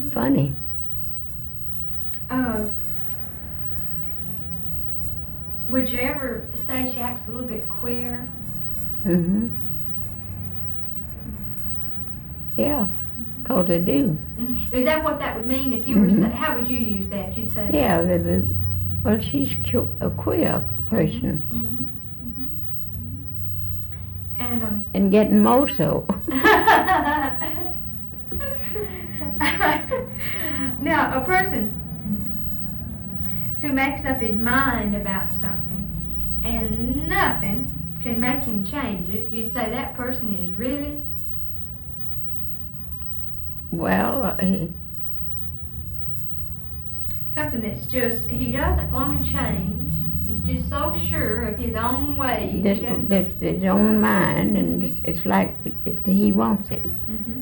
Funny. Would you ever say she acts a little bit queer? Mm-hmm. Yeah, 'cause they do. Is that what that would mean if you were, how would you use that? You'd say, Yeah, well, she's a queer person. And, And getting more so. now, a person who makes up his mind about something and nothing can make him change it, you'd say that person is really? Well, Something that's just, he doesn't want to change. He's just so sure of his own way. that's his own mind, and it's like he wants it.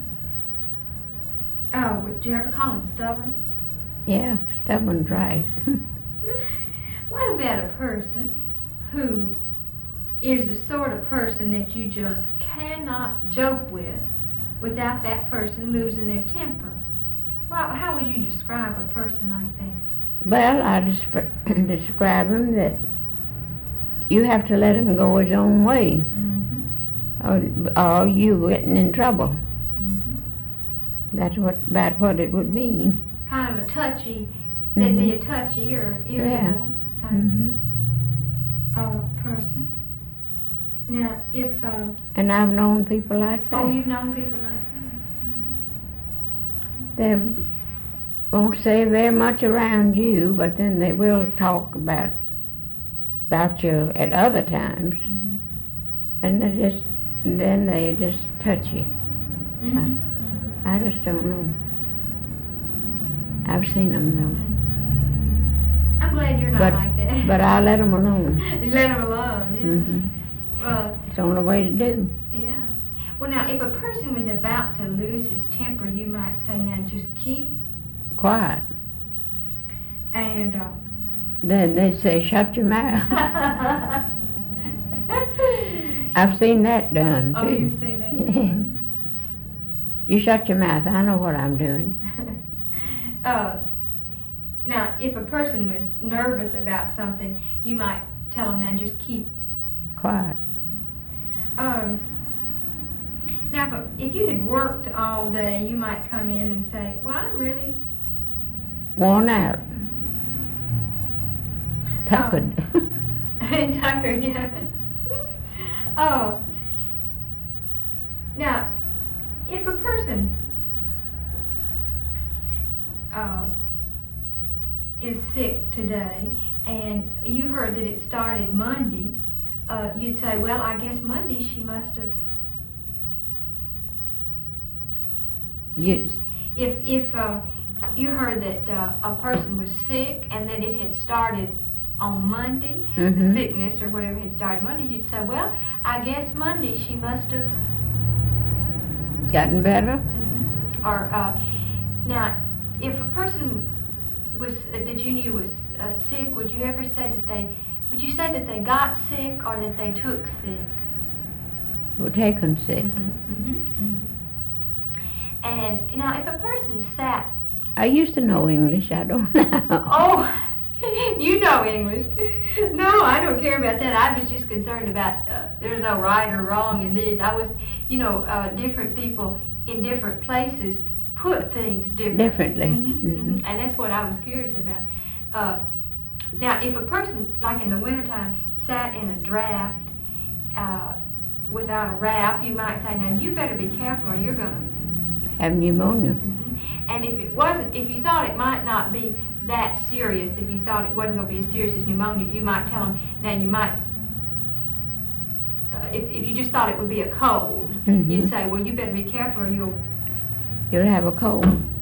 Oh, would you ever call him stubborn? Yeah, stubborn's right. What about a person who is the sort of person that you just cannot joke with without that person losing their temper? Well, how would you describe a person like that? Well, I describe him that you have to let him go his own way, or you getting in trouble. That's about what it would mean. Kind of a touchy, they'd be a touchy or irritable type person. Now, if... and I've known people like that. Oh, you've known people like that? They won't say very much around you, but then they will talk about you at other times. And then they just touch you. I just don't know. I've seen them though. I'm glad you're not like that. But I let them alone. You let them alone, yeah. Well, it's the only way to do. Yeah. Well, now, if a person was about to lose his temper, you might say, now, just keep quiet. And then they'd say, shut your mouth. I've seen that done, too. Oh, you've seen that? You shut your mouth. I know what I'm doing. Now, if a person was nervous about something, you might tell them, now, just keep quiet. Now, if you had worked all day, you might come in and say, well, I'm really worn out. Tuckered. Tuckered, yeah. Now, if a person is sick today and you heard that it started Monday, you'd say, well, I guess Monday she must have... Yes. If you heard that a person was sick and that it had started on Monday, the sickness or whatever had started Monday, you'd say, well, I guess Monday she must have... gotten better? Or, now, if a person was that you knew was sick, would you ever say that they got sick or that they took sick? Were taken sick. And now, if a person sat... I used to know English, I don't know. Oh, you know English. No, I don't care about that. I was just concerned about there's no right or wrong in these. I was, different people in different places put things differently. And that's what I was curious about. Now, if a person, like in the wintertime, sat in a draft without a wrap, you might say, now you better be careful or you're going to have pneumonia. And if you thought it might not be that serious, if you thought it wasn't going to be as serious as pneumonia, you might tell them, now you might, if you just thought it would be a cold, you'd say, well, you better be careful or you'll have a cold.